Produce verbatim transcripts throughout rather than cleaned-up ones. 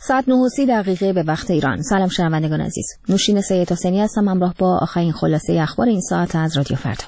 ساعت نه و سی دقیقه به وقت ایران. سلام شنوندگان عزیز. نوشین سید حسینی هستم همراه با آخرین خلاصه اخبار این ساعت از رادیو فردا.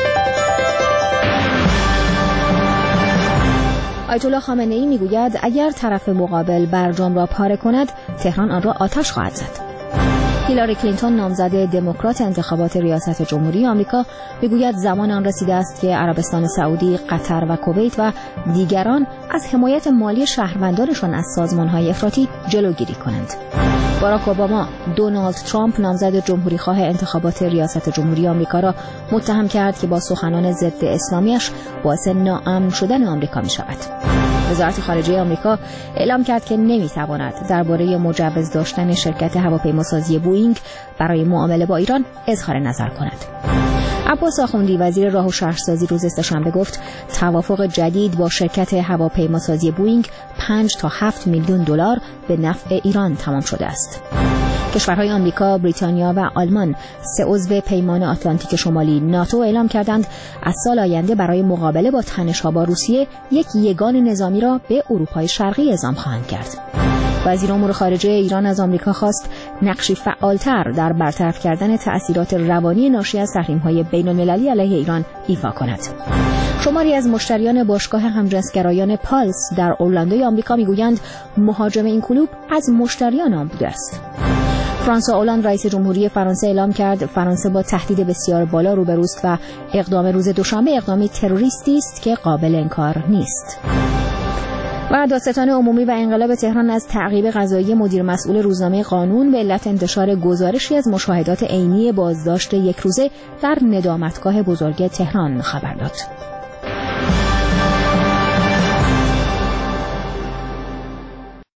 آیت الله خامنه ای میگوید اگر طرف مقابل برجام را پاره کند، تهران آن را آتش خواهد زد. هیلاری کلینتون نامزد دموکرات انتخابات ریاست جمهوری آمریکا میگوید زمان آن رسیده است که عربستان سعودی، قطر و کویت و دیگران از حمایت مالی شهروندانشان از سازمان‌های افراطی جلوگیری کنند. باراک اوباما دونالد ترامپ نامزد جمهوریخواه انتخابات ریاست جمهوری آمریکا را متهم کرد که با سخنان ضد اسلامیش باعث ناامن شدن آمریکا می‌شود. وزارت خارجه آمریکا اعلام کرد که نمی‌تواند درباره مجوز داشتن شرکت هواپیماسازی بوئینگ برای معامله با ایران اظهار نظر کند. عباس آخوندی وزیر راه و شهرسازی روز سه‌شنبه گفت توافق جدید با شرکت هواپیماسازی بوئینگ پنج تا هفت میلیون دلار به نفع ایران تمام شده است. کشورهای آمریکا، بریتانیا و آلمان سه عضو پیمان آتلانتیک شمالی ناتو اعلام کردند از سال آینده برای مقابله با تنش‌ها با روسیه یک یگان نظامی را به اروپای شرقی اعزام خواهند کرد. وزیر امور خارجه ایران از آمریکا خواست نقشی فعالتر در برطرف کردن تأثیرات روانی ناشی از تحریم‌های بین‌المللی علیه ایران ایفا کند. شماری از مشتریان باشگاه همجنسگرایان پالس در اورلاندوی آمریکا میگویند مهاجم این کلوب از مشتریان آن بوده است. فرانسوا اولاند رئیس جمهوری فرانسه اعلام کرد فرانسه با تهدید بسیار بالا روبروست و اقدام روز دوشنبه اقدامی تروریستی است که قابل انکار نیست. و دادستان عمومی و انقلاب تهران از تعقیب قضایی مدیر مسئول روزنامه قانون به علت انتشار گزارشی از مشاهدات عینی بازداشت یک روزه در ندامتگاه بزرگ تهران خبر داد.